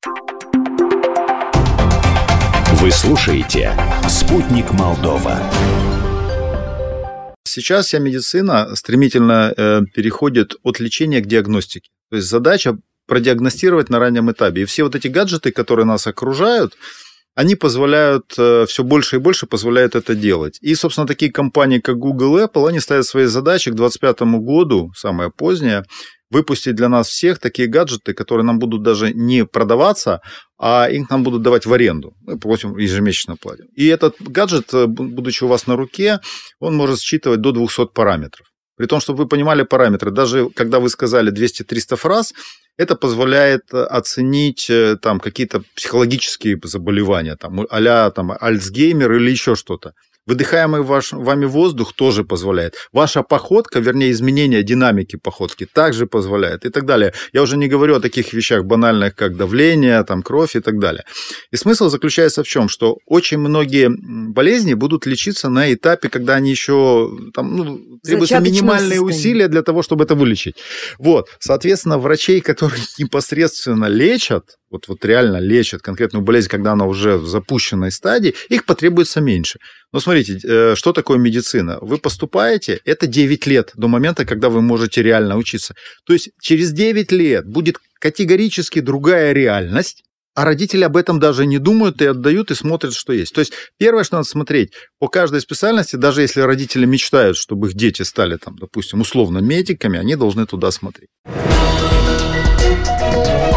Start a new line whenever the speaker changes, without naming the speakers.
Вы слушаете «Спутник Молдова».
Сейчас вся медицина стремительно переходит от лечения к диагностике. То есть задача продиагностировать на раннем этапе. И все вот эти гаджеты, которые нас окружают, они позволяют, все больше и больше позволяют это делать. И, собственно, такие компании, как Google и Apple, они ставят свои задачи к 2025 году, самое позднее, выпустить для нас всех такие гаджеты, которые нам будут даже не продаваться, а их нам будут давать в аренду. Мы платим, ежемесячно платим. И этот гаджет, будучи у вас на руке, он может считывать до 200 параметров. При том, чтобы вы понимали параметры, даже когда вы сказали 200-300 фраз, это позволяет оценить там, какие-то психологические заболевания, там, а-ля там, Альцгеймер или еще что-то. Выдыхаемый вами воздух тоже позволяет. Ваша походка, вернее, изменение динамики походки также позволяет и так далее. Я уже не говорю о таких вещах банальных, как давление, там, кровь и так далее. И смысл заключается в чем? Что очень многие болезни будут лечиться на этапе, когда они еще там, требуются минимальные усилия для того, чтобы это вылечить. Вот. Соответственно, врачей, которые непосредственно лечат, вот реально лечат конкретную болезнь, когда она уже в запущенной стадии, их потребуется меньше. Но смотрите, что такое медицина? Вы поступаете, это 9 лет до момента, когда вы можете реально учиться. То есть через 9 лет будет категорически другая реальность, а родители об этом даже не думают и отдают, и смотрят, что есть. То есть первое, что надо смотреть, по каждой специальности, даже если родители мечтают, чтобы их дети стали, там, допустим, условно медиками, они должны туда смотреть.